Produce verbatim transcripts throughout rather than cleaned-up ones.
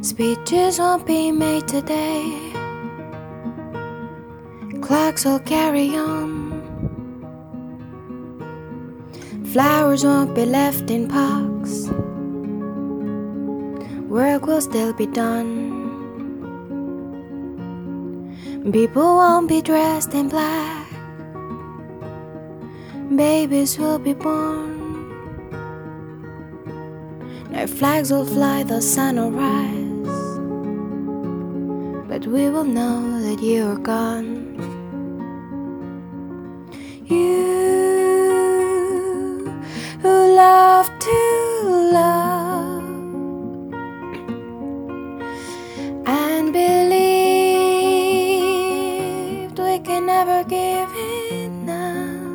Speeches won't be made today. Clocks will carry on. Flowers won't be left in pots. Work will still be done. People won't be dressed in black. Babies will be born. No flags will fly, the sun will rise, but we will know that you are gone. You who love to love and believed we can never give enough.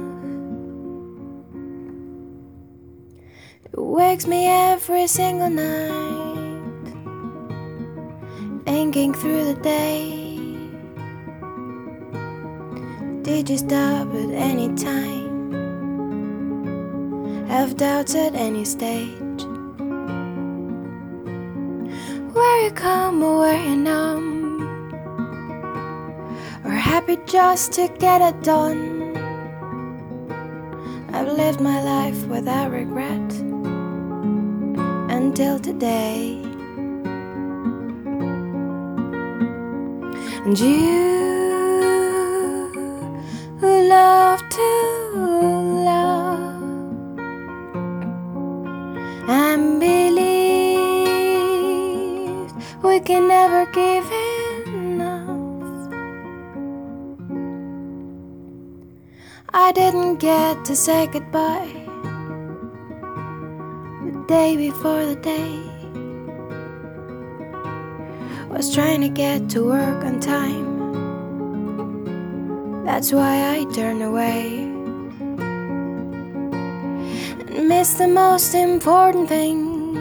It wakes me every single night, thinking through the day. Did you stop at any time? Have doubts at any stage? Where you come or where you numb, or happy just to get it done? I've lived my life without regret until today. And you who love to love and believe we can never give enough. I didn't get to say goodbye the day before the day. Was trying to get to work on time. That's why I turned away and missed the most important thing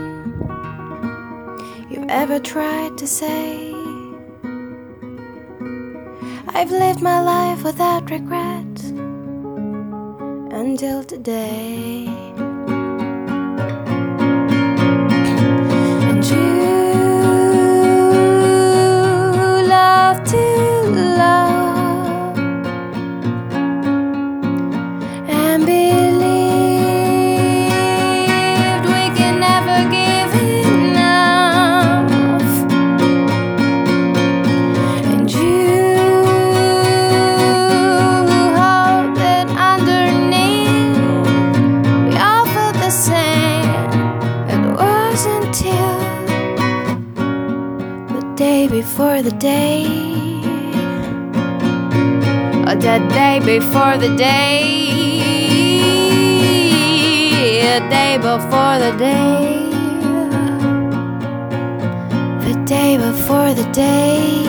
you've ever tried to say. I've lived my life without regret until today. And you love to love and believed we can never give enough. And you hope that underneath we all felt the same. It was until the day before the day, or the day before the day, the day before the day, the day before the day.